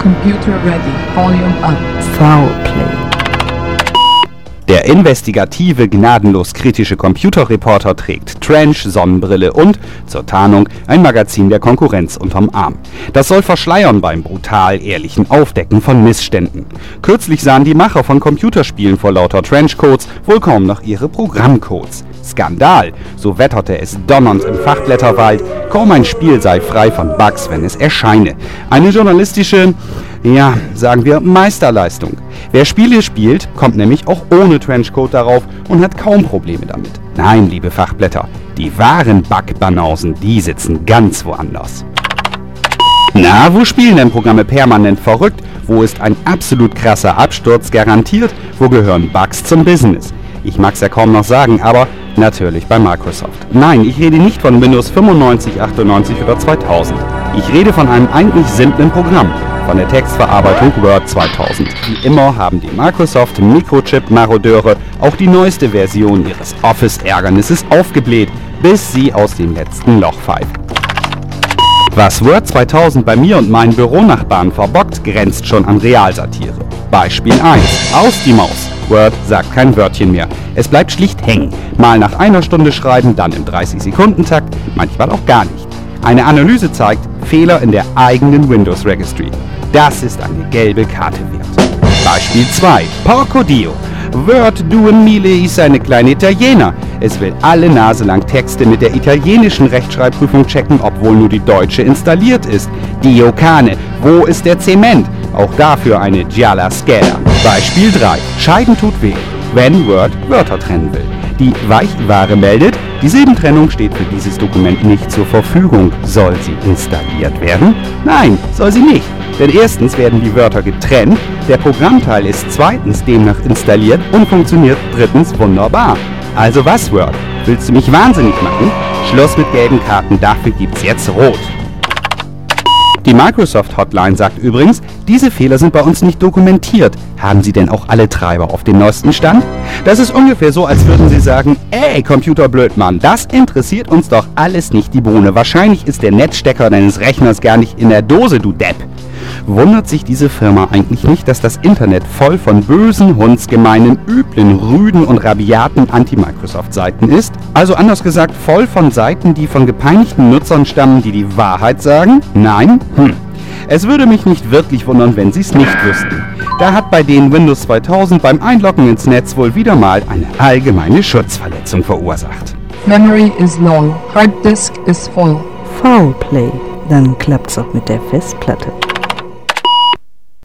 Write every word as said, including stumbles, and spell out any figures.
Computer ready. Volume up. Foul play. Der investigative, gnadenlos kritische Computerreporter trägt Trench, Sonnenbrille und, zur Tarnung, ein Magazin der Konkurrenz unterm Arm. Das soll verschleiern beim brutal ehrlichen Aufdecken von Missständen. Kürzlich sahen die Macher von Computerspielen vor lauter Trenchcodes wohl kaum noch ihre Programmcodes. Skandal, so wetterte es donnernd im Fachblätterwald, kaum ein Spiel sei frei von Bugs, wenn es erscheine. Eine journalistische, ja, sagen wir, Meisterleistung. Wer Spiele spielt, kommt nämlich auch ohne Trenchcode darauf und hat kaum Probleme damit. Nein, liebe Fachblätter, die wahren Bug-Banausen, die sitzen ganz woanders. Na, wo spielen denn Programme permanent verrückt? Wo ist ein absolut krasser Absturz garantiert? Wo gehören Bugs zum Business? Ich mag's ja kaum noch sagen, aber natürlich bei Microsoft. Nein, ich rede nicht von Windows fünfundneunzig, achtundneunzig oder zweitausend. Ich rede von einem eigentlich simplen Programm, von der Textverarbeitung Word zweitausend. Wie immer haben die Microsoft Mikrochip-Marodeure auch die neueste Version ihres Office-Ärgernisses aufgebläht, bis sie aus dem letzten Loch pfeifen. Was Word zweitausend bei mir und meinen Büronachbarn verbockt, grenzt schon an Realsatire. Beispiel eins. Aus die Maus. Word sagt kein Wörtchen mehr. Es bleibt schlicht hängen. Mal nach einer Stunde schreiben, dann im dreißig-Sekunden-Takt, manchmal auch gar nicht. Eine Analyse zeigt Fehler in der eigenen Windows Registry. Das ist eine gelbe Karte wert. Beispiel zwei. Porco Dio. Word Due Mille ist eine kleine Italiener. Es will alle Nase lang Texte mit der italienischen Rechtschreibprüfung checken, obwohl nur die deutsche installiert ist. Dio Cane. Wo ist der Zement? Auch dafür eine Gialla Scheda. Beispiel drei. Scheiden tut weh, wenn Word Wörter trennen will. Die Weichware meldet, die Silbentrennung steht für dieses Dokument nicht zur Verfügung. Soll sie installiert werden? Nein, soll sie nicht. Denn erstens werden die Wörter getrennt, der Programmteil ist zweitens demnach installiert und funktioniert drittens wunderbar. Also was, Word? Willst du mich wahnsinnig machen? Schluss mit gelben Karten, dafür gibt's jetzt rot. Die Microsoft-Hotline sagt übrigens, diese Fehler sind bei uns nicht dokumentiert. Haben Sie denn auch alle Treiber auf dem neuesten Stand? Das ist ungefähr so, als würden Sie sagen, ey, Computerblödmann, das interessiert uns doch alles nicht die Bohne. Wahrscheinlich ist der Netzstecker deines Rechners gar nicht in der Dose, du Depp. Wundert sich diese Firma eigentlich nicht, dass das Internet voll von bösen, hundsgemeinen, üblen, rüden und rabiaten Anti-Microsoft-Seiten ist? Also anders gesagt, voll von Seiten, die von gepeinigten Nutzern stammen, die die Wahrheit sagen? Nein? Hm. Es würde mich nicht wirklich wundern, wenn sie es nicht wüssten. Da hat bei denen Windows zweitausend beim Einloggen ins Netz wohl wieder mal eine allgemeine Schutzverletzung verursacht. Memory is low. Hard disk is full. Foul play. Dann klappt's auch mit der Festplatte.